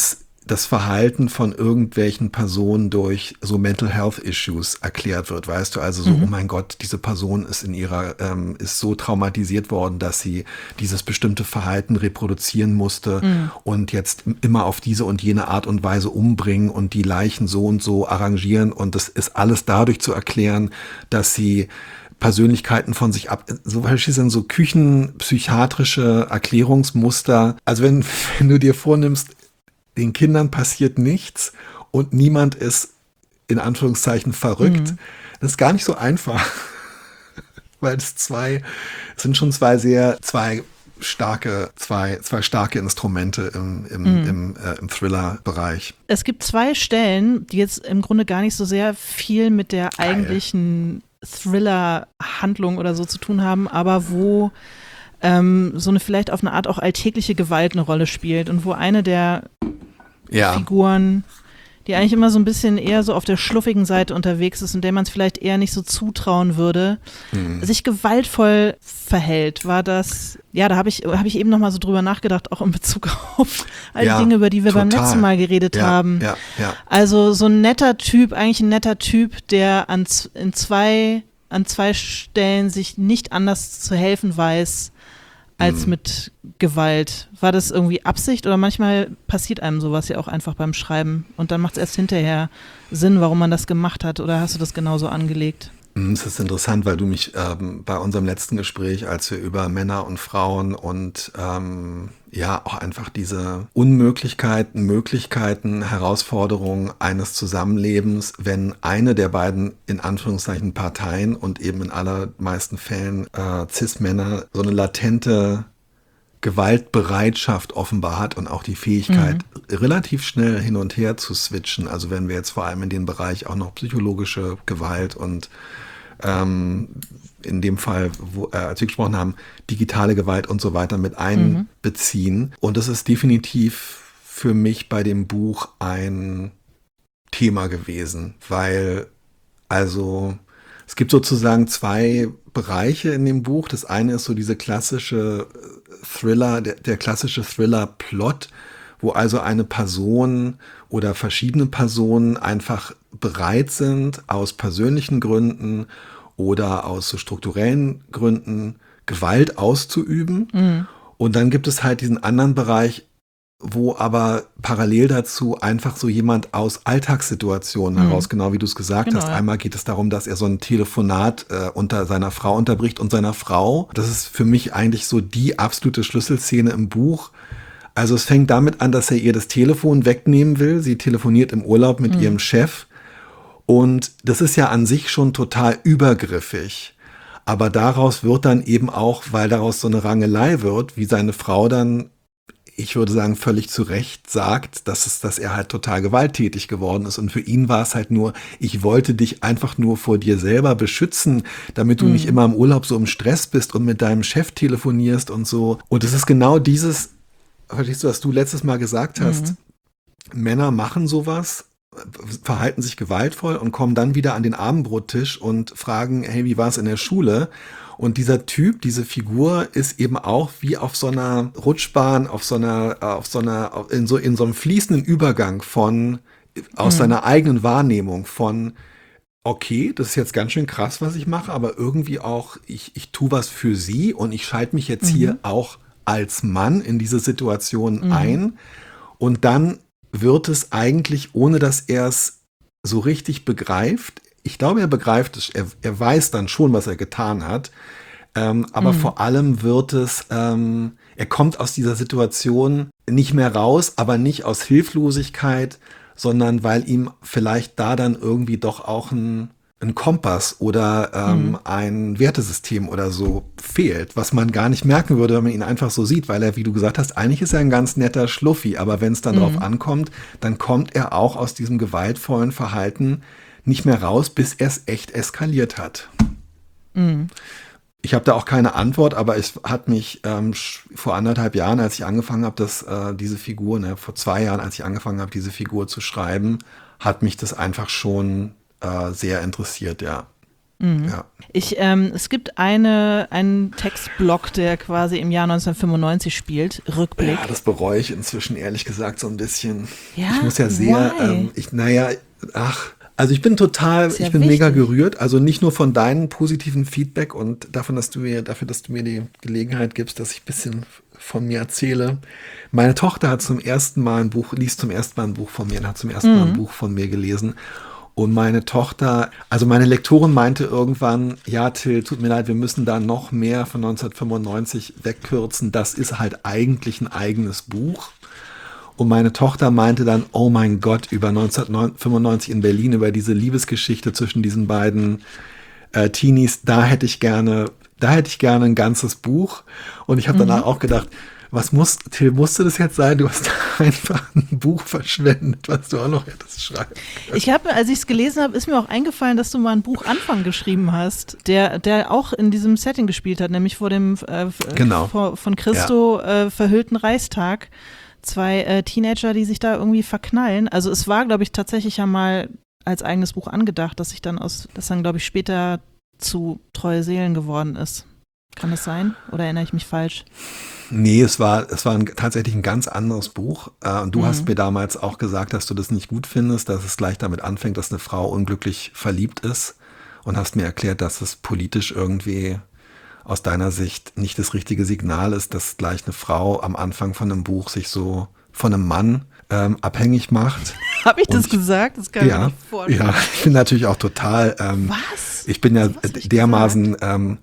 das Verhalten von irgendwelchen Personen durch so Mental Health Issues erklärt wird, weißt du, also so, oh mein Gott, diese Person ist ist so traumatisiert worden, dass sie dieses bestimmte Verhalten reproduzieren musste und jetzt immer auf diese und jene Art und Weise umbringen und die Leichen so und so arrangieren, und das ist alles dadurch zu erklären, dass sie Persönlichkeiten von sich ab, so sind so küchenpsychiatrische Erklärungsmuster. Also wenn du dir vornimmst, den Kindern passiert nichts und niemand ist in Anführungszeichen verrückt, das ist gar nicht so einfach, weil es sind schon zwei starke Instrumente im Thriller-Bereich. Es gibt 2 Stellen, die jetzt im Grunde gar nicht so sehr viel mit der eigentlichen Thriller-Handlung oder so zu tun haben, aber wo so eine vielleicht auf eine Art auch alltägliche Gewalt eine Rolle spielt und wo eine der Figuren, die eigentlich immer so ein bisschen eher so auf der schluffigen Seite unterwegs ist und der man es vielleicht eher nicht so zutrauen würde, sich gewaltvoll verhält, war das, ja, da hab ich eben nochmal so drüber nachgedacht, auch in Bezug auf all die Dinge, über die wir beim letzten Mal geredet haben. Ja. Also so ein netter Typ, der an zwei Stellen sich nicht anders zu helfen weiß, als mit Gewalt. War das irgendwie Absicht oder manchmal passiert einem sowas ja auch einfach beim Schreiben und dann macht es erst hinterher Sinn, warum man das gemacht hat, oder hast du das genauso angelegt? Es ist interessant, weil du mich bei unserem letzten Gespräch, als wir über Männer und Frauen und auch einfach diese Unmöglichkeiten, Möglichkeiten, Herausforderungen eines Zusammenlebens, wenn eine der beiden in Anführungszeichen Parteien und eben in allermeisten Fällen Cis-Männer so eine latente Gewaltbereitschaft offenbar hat und auch die Fähigkeit, relativ schnell hin und her zu switchen. Also wenn wir jetzt vor allem in den Bereich auch noch psychologische Gewalt und in dem Fall, als wir gesprochen haben, digitale Gewalt und so weiter mit einbeziehen. Und das ist definitiv für mich bei dem Buch ein Thema gewesen, weil also es gibt sozusagen 2 Bereiche in dem Buch. Das eine ist so diese klassische Thriller, der klassische Thriller-Plot, wo also eine Person oder verschiedene Personen einfach bereit sind, aus persönlichen Gründen oder aus so strukturellen Gründen Gewalt auszuüben. Und dann gibt es halt diesen anderen Bereich, wo aber parallel dazu einfach so jemand aus Alltagssituationen heraus, genau wie du es gesagt hast. Einmal geht es darum, dass er so ein Telefonat unter seiner Frau unterbricht und seiner Frau. Das ist für mich eigentlich so die absolute Schlüsselszene im Buch. Also es fängt damit an, dass er ihr das Telefon wegnehmen will. Sie telefoniert im Urlaub mit ihrem Chef. Und das ist ja an sich schon total übergriffig. Aber daraus wird dann eben auch, weil daraus so eine Rangelei wird, wie seine Frau dann, ich würde sagen, völlig zu Recht sagt, dass er halt total gewalttätig geworden ist. Und für ihn war es halt nur, ich wollte dich einfach nur vor dir selber beschützen, damit du nicht immer im Urlaub so im Stress bist und mit deinem Chef telefonierst und so. Und es ist genau dieses, verstehst du, was du letztes Mal gesagt hast, Männer machen sowas, verhalten sich gewaltvoll und kommen dann wieder an den Abendbrottisch und fragen, hey, wie war es in der Schule? Und dieser Typ, diese Figur ist eben auch wie auf so einer Rutschbahn, in so einem fließenden Übergang aus seiner eigenen Wahrnehmung von, okay, das ist jetzt ganz schön krass, was ich mache, aber irgendwie auch, ich tue was für sie und ich schalte mich jetzt hier auch als Mann in diese Situation ein. Und dann wird es eigentlich, ohne dass er es so richtig begreift, ich glaube, er begreift es, er weiß dann schon, was er getan hat, aber vor allem wird es, er kommt aus dieser Situation nicht mehr raus, aber nicht aus Hilflosigkeit, sondern weil ihm vielleicht da dann irgendwie doch auch ein Kompass oder ein Wertesystem oder so fehlt, was man gar nicht merken würde, wenn man ihn einfach so sieht, weil er, wie du gesagt hast, eigentlich ist er ein ganz netter Schluffi, aber wenn es dann drauf ankommt, dann kommt er auch aus diesem gewaltvollen Verhalten nicht mehr raus, bis er es echt eskaliert hat. Ich habe da auch keine Antwort, aber es hat mich vor 1,5 Jahren, als ich angefangen habe, diese Figur, vor 2 Jahren, als ich angefangen habe, diese Figur zu schreiben, hat mich das einfach schon sehr interessiert, ja. Ja. Es gibt einen Textblock, der quasi im Jahr 1995 spielt, Rückblick. Ja, das bereue ich inzwischen ehrlich gesagt so ein bisschen. Ja, Ich muss ja sehr, why? also ich bin Ist ja mega wichtig. gerührt, also nicht nur von deinem positiven Feedback und dafür, dass du mir die Gelegenheit gibst, dass ich ein bisschen von mir erzähle. Meine Tochter liest zum ersten Mal ein Buch von mir und hat zum ersten Mal ein Buch von mir gelesen. Und meine Tochter, also meine Lektorin meinte irgendwann, ja Till, tut mir leid, wir müssen da noch mehr von 1995 wegkürzen. Das ist halt eigentlich ein eigenes Buch. Und meine Tochter meinte dann, oh mein Gott, über 1995 in Berlin, über diese Liebesgeschichte zwischen diesen beiden Teenies, da hätte ich gerne ein ganzes Buch. Und ich habe danach auch gedacht, Till, musste das jetzt sein? Du hast einfach ein Buch verschwendet, was du auch noch hättest schreiben können. Als ich es gelesen habe, ist mir auch eingefallen, dass du mal ein Buch Anfang geschrieben hast, der auch in diesem Setting gespielt hat, nämlich vor dem Genau. von Christo verhüllten Reichstag. Zwei Teenager, die sich da irgendwie verknallen. Also es war, glaube ich, tatsächlich ja mal als eigenes Buch angedacht, das dann, glaube ich, später zu Treue Seelen geworden ist. Kann das sein? Oder erinnere ich mich falsch? Nee, es war tatsächlich ein ganz anderes Buch. Und du hast mir damals auch gesagt, dass du das nicht gut findest, dass es gleich damit anfängt, dass eine Frau unglücklich verliebt ist. Und hast mir erklärt, dass es politisch irgendwie aus deiner Sicht nicht das richtige Signal ist, dass gleich eine Frau am Anfang von einem Buch sich so von einem Mann abhängig macht. Habe ich das gesagt? Das kann ich mir nicht vorstellen. Ja, ich bin natürlich auch total. Was? Ich bin ja Was hab ich dermaßen,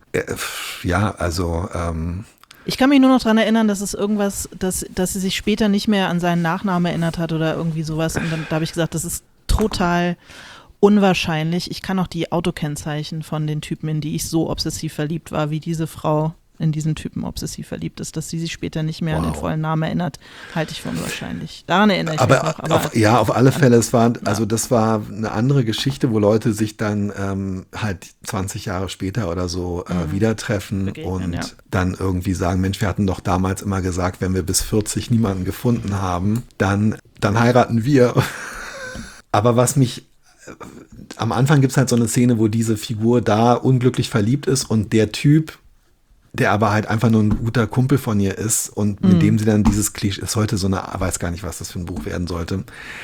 ich kann mich nur noch daran erinnern, dass es irgendwas, dass sie sich später nicht mehr an seinen Nachnamen erinnert hat oder irgendwie sowas. Und da habe ich gesagt, das ist total unwahrscheinlich. Ich kann auch die Autokennzeichen von den Typen, in die ich so obsessiv verliebt war, wie diese Frau in diesen Typen obsessiv verliebt ist, dass sie sich später nicht mehr an den vollen Namen erinnert, halte ich für unwahrscheinlich. Daran erinnere ich mich noch. Auf alle Fälle, das war eine andere Geschichte, wo Leute sich dann halt 20 Jahre später oder so wieder treffen Begegnen, und dann irgendwie sagen, Mensch, wir hatten doch damals immer gesagt, wenn wir bis 40 niemanden gefunden haben, dann heiraten wir. Aber was mich am Anfang gibt es halt so eine Szene, wo diese Figur da unglücklich verliebt ist und der Typ, der aber halt einfach nur ein guter Kumpel von ihr ist und mit dem sie dann dieses Klischee, ist heute so eine, weiß gar nicht, was das für ein Buch werden sollte.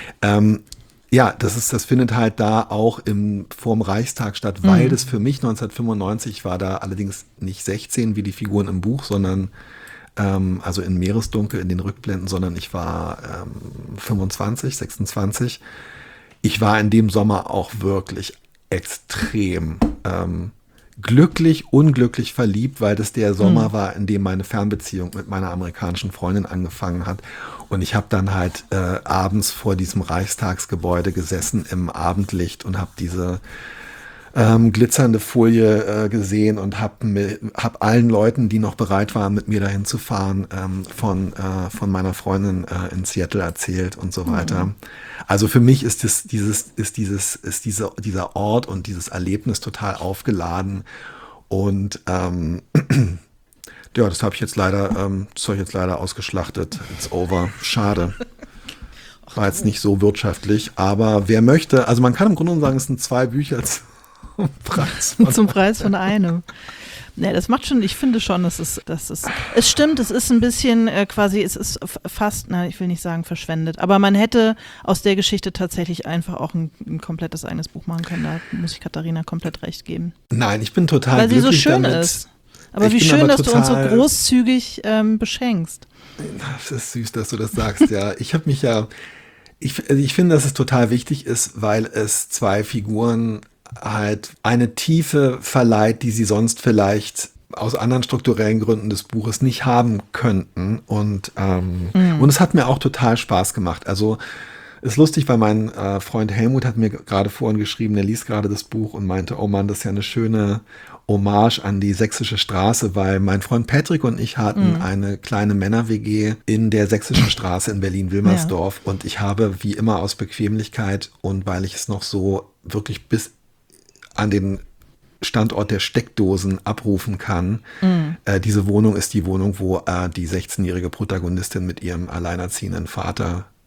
Das findet halt da auch vorm Reichstag statt, weil das für mich 1995 war da allerdings nicht 16 wie die Figuren im Buch, sondern also in Meeresdunkel, in den Rückblenden, sondern ich war 25, 26. Ich war in dem Sommer auch wirklich extrem glücklich, unglücklich verliebt, weil das der Sommer war, in dem meine Fernbeziehung mit meiner amerikanischen Freundin angefangen hat. Und ich habe dann halt abends vor diesem Reichstagsgebäude gesessen im Abendlicht und habe diese glitzernde Folie gesehen und hab allen Leuten, die noch bereit waren, mit mir dahin zu fahren, von meiner Freundin in Seattle erzählt und so weiter. Also für mich ist dieser Ort und dieses Erlebnis total aufgeladen und das habe ich jetzt leider ausgeschlachtet. It's over. Schade. War jetzt nicht so wirtschaftlich, aber wer möchte, also man kann im Grunde genommen sagen, es sind 2 Bücher zum Preis von einem. Ne, das macht schon, ich finde schon, es stimmt, es ist ein bisschen es ist fast, ich will nicht sagen verschwendet, aber man hätte aus der Geschichte tatsächlich einfach auch ein komplettes eigenes Buch machen können, da muss ich Katharina komplett recht geben. Nein, ich bin total weil sie glücklich so schön damit. ist. Aber wie schön, dass du uns so großzügig beschenkst. Das ist süß, dass du das sagst, ja. Ich finde, dass es total wichtig ist, weil es 2 Figuren halt eine Tiefe verleiht, die sie sonst vielleicht aus anderen strukturellen Gründen des Buches nicht haben könnten. Und es hat mir auch total Spaß gemacht. Also ist lustig, weil mein Freund Helmut hat mir gerade vorhin geschrieben, der liest gerade das Buch und meinte, oh Mann, das ist ja eine schöne Hommage an die Sächsische Straße, weil mein Freund Patrick und ich hatten eine kleine Männer-WG in der Sächsischen Straße in Berlin-Wilmersdorf und ich habe wie immer aus Bequemlichkeit und weil ich es noch so wirklich bis an den Standort der Steckdosen abrufen kann. Diese Wohnung ist die Wohnung, wo die 16-jährige Protagonistin mit ihrem alleinerziehenden Vater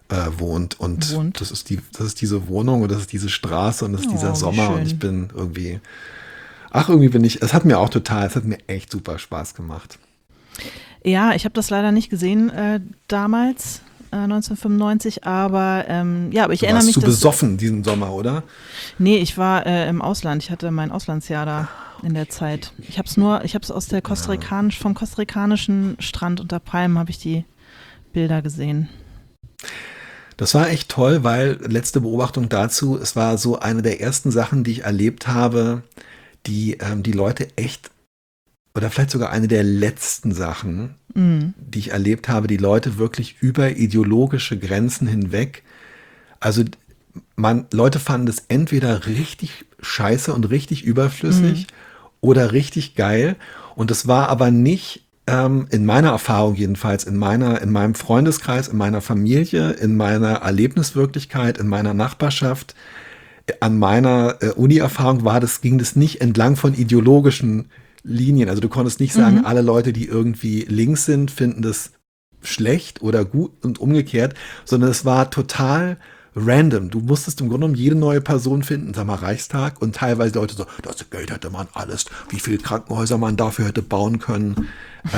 wohnt. Und das ist diese Wohnung und das ist diese Straße und das ist dieser Sommer und ich bin irgendwie, es hat mir echt super Spaß gemacht. Ja, ich habe das leider nicht gesehen damals, 1995, aber aber ich erinnere mich. Du warst zu besoffen diesen Sommer, oder? Nee, ich war im Ausland. Ich hatte mein Auslandsjahr da in der Zeit. Ich habe es aus der vom kostarikanischen Strand unter Palmen habe ich die Bilder gesehen. Das war echt toll, weil, letzte Beobachtung dazu, es war so eine der ersten Sachen, die ich erlebt habe, die Leute echt, oder vielleicht sogar eine der letzten Sachen, die ich erlebt habe, die Leute wirklich über ideologische Grenzen hinweg, also Leute fanden es entweder richtig scheiße und richtig überflüssig oder richtig geil und es war aber nicht in meiner Erfahrung jedenfalls, in meinem Freundeskreis, in meiner Familie, in meiner Erlebniswirklichkeit, in meiner Nachbarschaft, an meiner Uni-Erfahrung ging das nicht entlang von ideologischen Linien. Also du konntest nicht sagen, alle Leute, die irgendwie links sind, finden das schlecht oder gut und umgekehrt, sondern es war total random. Du musstest im Grunde genommen jede neue Person finden, sag mal Reichstag und teilweise Leute so, das Geld hätte man alles, wie viele Krankenhäuser man dafür hätte bauen können.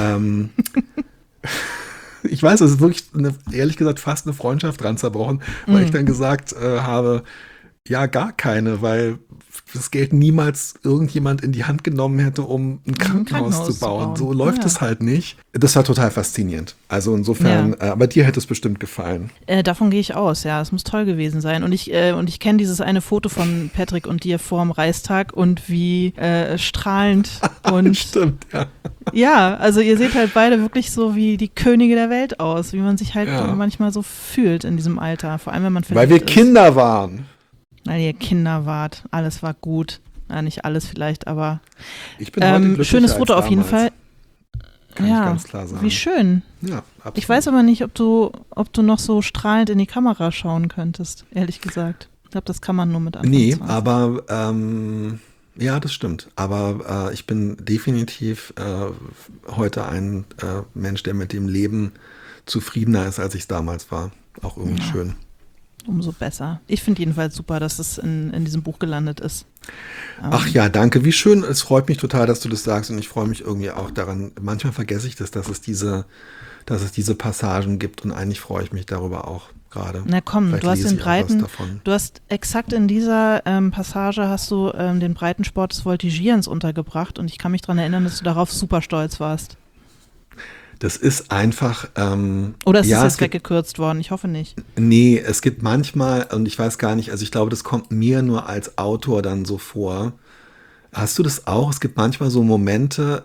Ich weiß, es ist wirklich, ehrlich gesagt, fast eine Freundschaft dran zerbrochen, weil ich dann gesagt habe, ja, gar keine, weil das Geld niemals irgendjemand in die Hand genommen hätte, um ein Krankenhaus zu bauen. So läuft es halt nicht. Das war total faszinierend. Also insofern, aber dir hätte es bestimmt gefallen. Davon gehe ich aus, ja. Es muss toll gewesen sein. Und ich kenne dieses eine Foto von Patrick und dir vorm Reichstag und wie strahlend und stimmt, ja. Ja, also ihr seht halt beide wirklich so wie die Könige der Welt aus, wie man sich halt manchmal so fühlt in diesem Alter, vor allem wenn man verliebt ist. Weil wir Kinder waren. Weil ihr Kinder wart, alles war gut. Ja, nicht alles vielleicht, aber ich bin heute glücklicher schönes Foto als auf jeden damals. Fall. Kann ich ganz klar sagen. Wie schön. Ja, absolut. Ich weiß aber nicht, ob du noch so strahlend in die Kamera schauen könntest, ehrlich gesagt. Ich glaube, das kann man nur mit Anfang 20. Aber ja, das stimmt. Aber ich bin definitiv heute ein Mensch, der mit dem Leben zufriedener ist, als ich es damals war. Auch irgendwie schön. Umso besser. Ich finde jedenfalls super, dass es in diesem Buch gelandet ist. Ach ja, danke. Wie schön. Es freut mich total, dass du das sagst und ich freue mich irgendwie auch daran. Manchmal vergesse ich das, dass es diese Passagen gibt und eigentlich freue ich mich darüber auch gerade. Na komm, du hast exakt in dieser Passage hast du den Breitensport des Voltigierens untergebracht und ich kann mich daran erinnern, dass du darauf super stolz warst. Das ist einfach. Oder ist es jetzt weggekürzt worden? Ich hoffe nicht. Nee, es gibt manchmal, und ich weiß gar nicht, also ich glaube, das kommt mir nur als Autor dann so vor. Hast du das auch? Es gibt manchmal so Momente,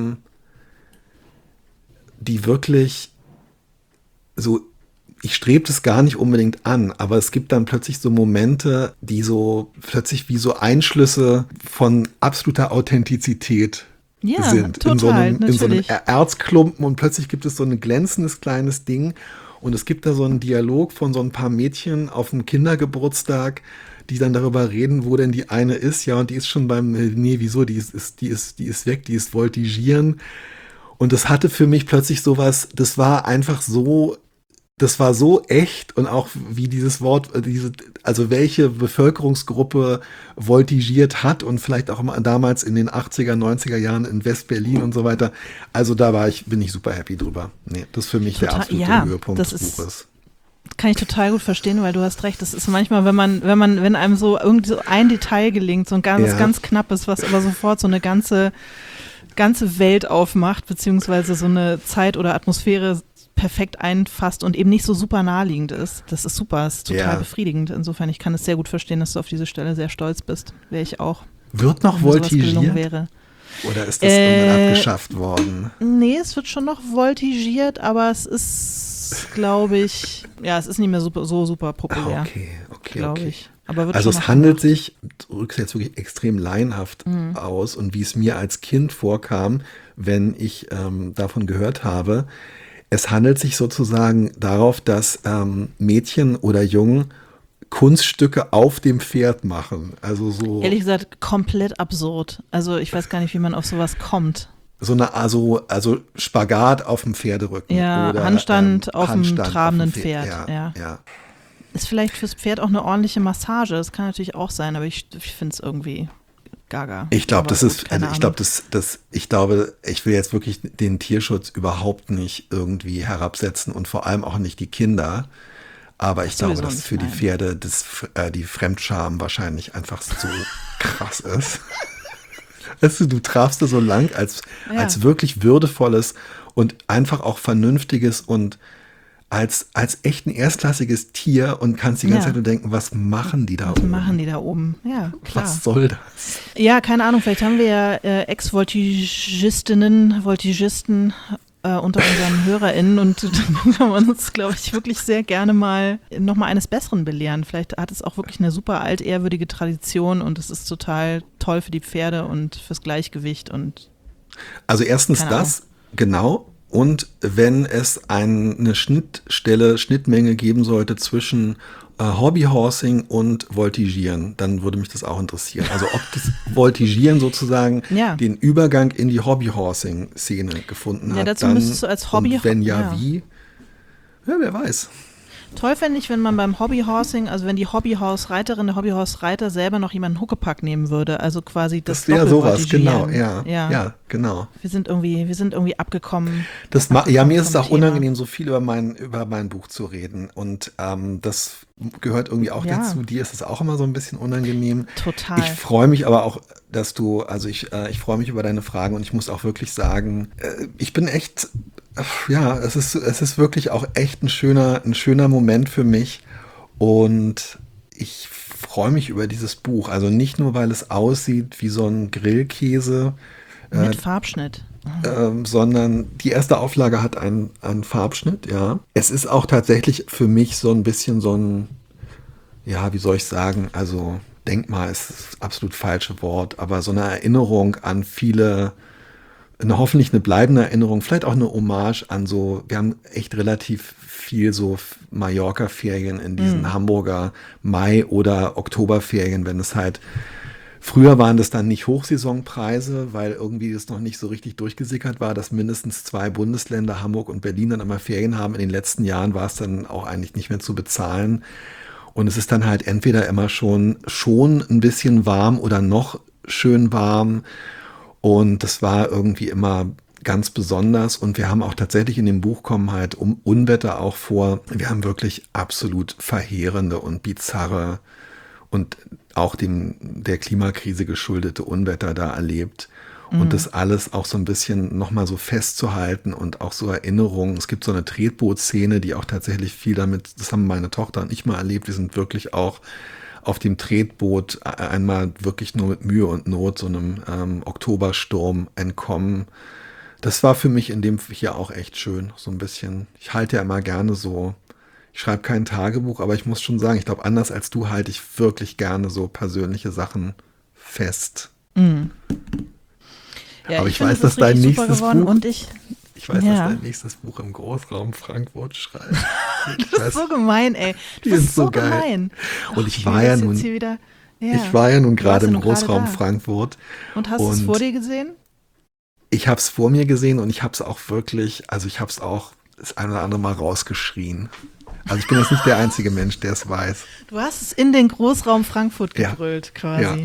die wirklich so, ich strebe das gar nicht unbedingt an, aber es gibt dann plötzlich so Momente, die so plötzlich wie so Einschlüsse von absoluter Authentizität sind. Total, in so einem Erzklumpen und plötzlich gibt es so ein glänzendes kleines Ding und es gibt da so einen Dialog von so ein paar Mädchen auf dem Kindergeburtstag, die dann darüber reden, wo denn die eine ist, ja, und die ist schon nee, wieso, die ist weg, die ist voltigieren und das hatte für mich plötzlich sowas, das war so echt und auch wie dieses Wort, also welche Bevölkerungsgruppe voltigiert hat und vielleicht auch damals in den 80er, 90er Jahren in West-Berlin und so weiter. Also bin ich super happy drüber. Nee, das ist für mich der absolute Höhepunkt des Buches. Kann ich total gut verstehen, weil du hast recht. Das ist manchmal, wenn einem so irgendwie so ein Detail gelingt, so ein ganz knappes, was aber sofort so eine ganze Welt aufmacht, beziehungsweise so eine Zeit oder Atmosphäre perfekt einfasst und eben nicht so super naheliegend ist. Das ist super, das ist total befriedigend. Insofern, ich kann es sehr gut verstehen, dass du auf diese Stelle sehr stolz bist. Wäre ich auch. Wird noch voltigiert? Oder ist das irgendwann abgeschafft worden? Nee, es wird schon noch voltigiert, aber es ist, glaube ich, es ist nicht mehr so super populär. Okay. Ich. Aber also es handelt sich, du rückst jetzt wirklich extrem laienhaft aus und wie es mir als Kind vorkam, wenn ich davon gehört habe, es handelt sich sozusagen darauf, dass Mädchen oder Jungen Kunststücke auf dem Pferd machen. Also so. Ehrlich gesagt, komplett absurd. Also ich weiß gar nicht, wie man auf sowas kommt. so eine, also Spagat auf dem Pferderücken. Ja, oder Handstand auf dem Handstand trabenden auf dem Pferd. Ja. Ja. Ist vielleicht fürs Pferd auch eine ordentliche Massage. Das kann natürlich auch sein, aber ich finde es irgendwie gaga. Ich glaube, Aber das gut, ist, keine also ich Ahnung. glaube, ich will jetzt wirklich den Tierschutz überhaupt nicht irgendwie herabsetzen und vor allem auch nicht die Kinder. Aber ich glaube, Sowieso dass nicht, für die nein. Pferde die Fremdscham wahrscheinlich einfach so krass ist. Weißt du trafst da so lang Ja. als wirklich würdevolles und einfach auch vernünftiges und als echt ein erstklassiges Tier und kannst die ganze Ja. Zeit nur denken, was machen die da Was oben? machen die da oben? Ja, klar. Was soll das? Ja, keine Ahnung, vielleicht haben wir ja Ex-Voltigisten unter unseren HörerInnen und dann kann man uns, glaube ich, wirklich sehr gerne mal nochmal eines Besseren belehren. Vielleicht hat es auch wirklich eine super altehrwürdige Tradition und es ist total toll für die Pferde und fürs Gleichgewicht und Also erstens keine das, genau. Und wenn es eine Schnittmenge geben sollte zwischen Hobbyhorsing und Voltigieren, dann würde mich das auch interessieren. Also ob das Voltigieren sozusagen Ja. den Übergang in die Hobbyhorsing-Szene gefunden Ja, hat. dazu dann, müsstest du als Hobby- und wenn ja, ja. wie? Ja, wer weiß. Toll fände ich, wenn man beim Hobbyhorsing, also wenn die Hobbyhorsreiterin, der Hobbyhorsreiter selber noch jemanden Huckepack nehmen würde, also quasi das wäre sowas, Doppelvoltigieren. genau, ja, genau. Wir sind irgendwie abgekommen. Ja, mir ist es vom auch Thema. unangenehm, so viel über mein Buch zu reden. Und das gehört irgendwie auch Ja. dazu. Dir ist es auch immer so ein bisschen unangenehm. Total. Ich freue mich aber auch, dass ich freue mich über deine Fragen und ich muss auch wirklich sagen, ich bin echt, ja, es ist wirklich auch echt ein schöner Moment für mich. Und ich freue mich über dieses Buch. Also nicht nur, weil es aussieht wie so ein Grillkäse, Mit Farbschnitt. sondern die erste Auflage hat einen Farbschnitt, ja. Es ist auch tatsächlich für mich so ein bisschen so ein, ja, wie soll ich sagen, also Denkmal ist das absolut falsche Wort, aber so eine Erinnerung an hoffentlich eine bleibende Erinnerung, vielleicht auch eine Hommage an wir haben echt relativ viel so Mallorca-Ferien in diesen Hamburger Mai- oder Oktoberferien, wenn es halt früher waren das dann nicht Hochsaisonpreise, weil irgendwie das noch nicht so richtig durchgesickert war, dass mindestens 2 Bundesländer, Hamburg und Berlin, dann immer Ferien haben. In den letzten Jahren war es dann auch eigentlich nicht mehr zu bezahlen. Und es ist dann halt entweder immer schon ein bisschen warm oder noch schön warm. Und das war irgendwie immer ganz besonders. Und wir haben auch tatsächlich in dem Buch kommen halt Unwetter auch vor. Wir haben wirklich absolut verheerende und bizarre und auch der Klimakrise geschuldete Unwetter da erlebt. Und das alles auch so ein bisschen nochmal so festzuhalten und auch so Erinnerungen. Es gibt so eine Tretbootszene, die auch tatsächlich viel das haben meine Tochter und ich mal erlebt. Wir sind wirklich auch auf dem Tretboot einmal wirklich nur mit Mühe und Not so einem Oktobersturm entkommen. Das war für mich in dem hier auch echt schön. So ein bisschen, ich halte ja immer gerne so, ich schreibe kein Tagebuch, aber ich muss schon sagen, ich glaube, anders als du halte ich wirklich gerne so persönliche Sachen fest. Ja, Aber ich finde, weiß, es dass ist dein richtig super nächstes geworden Buch, und ich dass Ja. dein nächstes Buch im Großraum Frankfurt schreibt. Das ist so gemein, ey. Du Die bist ist so so geil. gemein. Und Ach, ich will war ja das nun- jetzt hier wieder, ja. Ich war ja nun Du warst gerade ja im nun gerade Großraum da. Frankfurt Und hast du es und vor dir gesehen? ich habe es vor mir gesehen und ich habe es auch wirklich, also ich habe es auch das ein oder andere Mal rausgeschrien. Also ich bin jetzt nicht der einzige Mensch, der es weiß. Du hast es in den Großraum Frankfurt Ja. gebrüllt, quasi. Ja.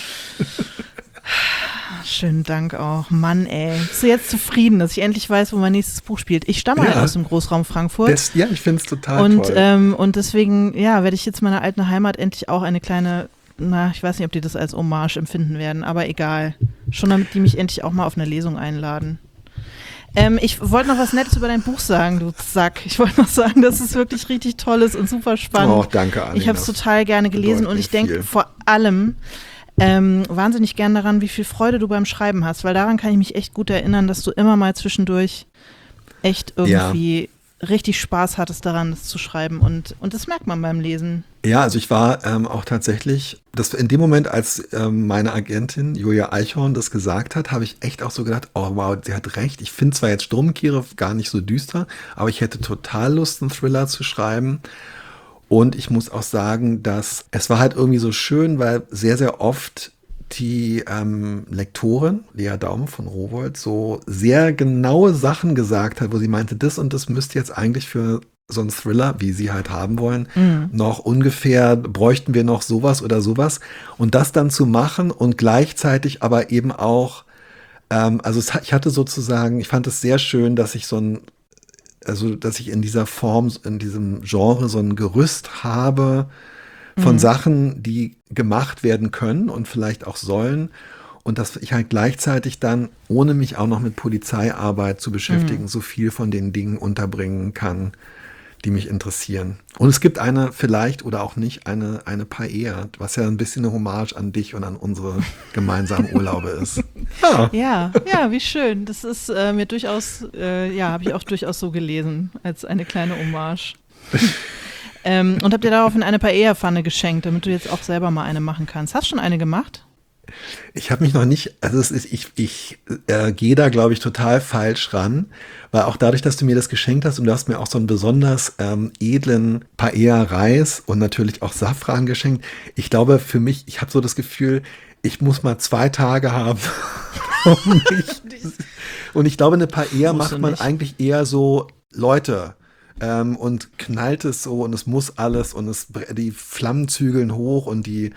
Schönen Dank auch. Mann, ey. Bist du jetzt zufrieden, dass ich endlich weiß, wo mein nächstes Buch spielt? Ich stamme halt Ja. aus dem Großraum Frankfurt. Ja, ich finde es total Und, toll. und deswegen, ja, werde ich jetzt meiner alten Heimat endlich auch eine kleine, ich weiß nicht, ob die das als Hommage empfinden werden, aber egal. Schon damit die mich endlich auch mal auf eine Lesung einladen. Ich wollte noch was Nettes über dein Buch sagen, du Sack. Ich wollte noch sagen, dass es wirklich richtig toll ist und super spannend. Oh, danke, Anne. Ich habe es total gerne gelesen bedeutet und mir ich denke viel. vor allem wahnsinnig gern daran, wie viel Freude du beim Schreiben hast, weil daran kann ich mich echt gut erinnern, dass du immer mal zwischendurch echt irgendwie richtig Spaß hattest daran, das zu schreiben und das merkt man beim Lesen. Ja, also ich war auch tatsächlich, in dem Moment, als meine Agentin Julia Eichhorn das gesagt hat, habe ich echt auch so gedacht, oh wow, sie hat recht. Ich finde zwar jetzt Sturmkehre gar nicht so düster, aber ich hätte total Lust, einen Thriller zu schreiben. Und ich muss auch sagen, dass es war halt irgendwie so schön, weil sehr, sehr oft die Lektorin, Lea Daum von Rowohlt, so sehr genaue Sachen gesagt hat, wo sie meinte, das und das müsste jetzt eigentlich für so einen Thriller, wie sie halt haben wollen, noch ungefähr, bräuchten wir noch sowas oder sowas. Und das dann zu machen und gleichzeitig aber eben auch, ich hatte sozusagen, ich fand es sehr schön, dass ich dass ich in dieser Form, in diesem Genre so ein Gerüst habe von Sachen, die gemacht werden können und vielleicht auch sollen. Und dass ich halt gleichzeitig dann, ohne mich auch noch mit Polizeiarbeit zu beschäftigen, so viel von den Dingen unterbringen kann, die mich interessieren. Und es gibt vielleicht oder auch nicht eine Paella, was ja ein bisschen eine Hommage an dich und an unsere gemeinsamen Urlaube ist. Ja, wie schön. Das ist mir durchaus, habe ich auch durchaus so gelesen, als eine kleine Hommage. Und habt ihr daraufhin eine Paella-Pfanne geschenkt, damit du jetzt auch selber mal eine machen kannst? Hast du schon eine gemacht? Ich habe mich noch nicht, ich gehe da, glaube ich, total falsch ran, weil auch dadurch, dass du mir das geschenkt hast und du hast mir auch so einen besonders edlen Paella-Reis und natürlich auch Safran geschenkt. Ich glaube, für mich, ich habe so das Gefühl, ich muss mal 2 Tage haben. Und ich glaube, eine Paella macht man eigentlich eher so, Leute, und knallt es so und es muss alles und die Flammen zügeln hoch und ich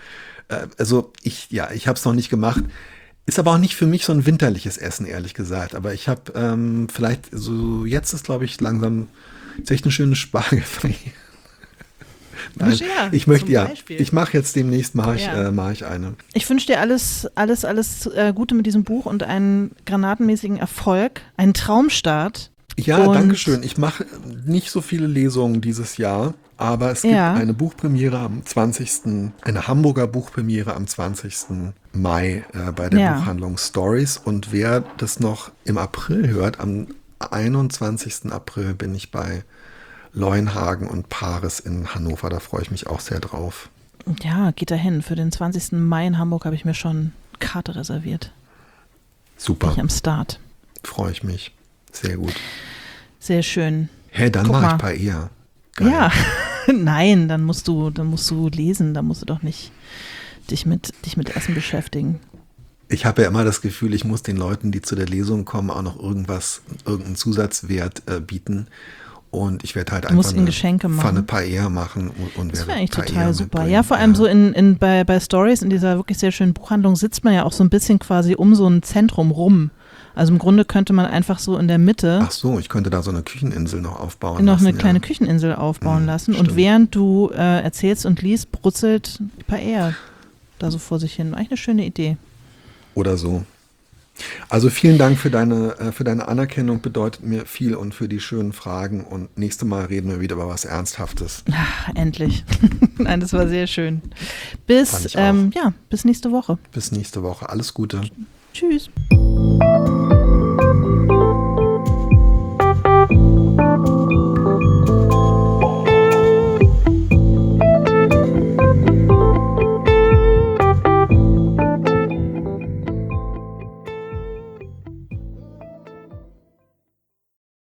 habe es noch nicht gemacht. Ist aber auch nicht für mich so ein winterliches Essen, ehrlich gesagt. Aber ich habe vielleicht so, jetzt ist, glaube ich, langsam echt eine schöne Spargel. Nein, ja, ich mache jetzt demnächst, mache ich eine. Ich wünsche dir alles Gute mit diesem Buch und einen granatenmäßigen Erfolg, einen Traumstart. Ja, danke schön. Ich mache nicht so viele Lesungen dieses Jahr, aber es gibt eine Buchpremiere eine Hamburger Buchpremiere am 20. Mai bei der Buchhandlung Stories. Und wer das noch im April hört, am 21. April bin ich bei Leuenhagen und Paris in Hannover. Da freue ich mich auch sehr drauf. Ja, geht dahin. Für den 20. Mai in Hamburg habe ich mir schon Karte reserviert. Super. Bin ich am Start. Freue ich mich. Sehr gut. Sehr schön. Hey, dann mache ich Paella. Geil. Ja, nein, dann musst du lesen, dann musst du doch nicht dich mit Essen beschäftigen. Ich habe ja immer das Gefühl, ich muss den Leuten, die zu der Lesung kommen, auch noch irgendeinen Zusatzwert bieten. Und ich werde halt einfach eine Pfanne Paella machen. Das wäre eigentlich total super. Ja, vor allem so bei Stories, in dieser wirklich sehr schönen Buchhandlung, sitzt man ja auch so ein bisschen quasi um so ein Zentrum rum. Also im Grunde könnte man einfach so in der Mitte. Ach so, ich könnte da so eine Kücheninsel noch aufbauen lassen. Noch eine kleine Kücheninsel aufbauen lassen. Stimmt. Und während du erzählst und liest, brutzelt die Paella da so vor sich hin. Eigentlich eine schöne Idee. Oder so. Also vielen Dank für deine Anerkennung, bedeutet mir viel und für die schönen Fragen. Und nächstes Mal reden wir wieder über was Ernsthaftes. Ach, endlich. Nein, das war sehr schön. Bis nächste Woche. Bis nächste Woche. Alles Gute. Tschüss.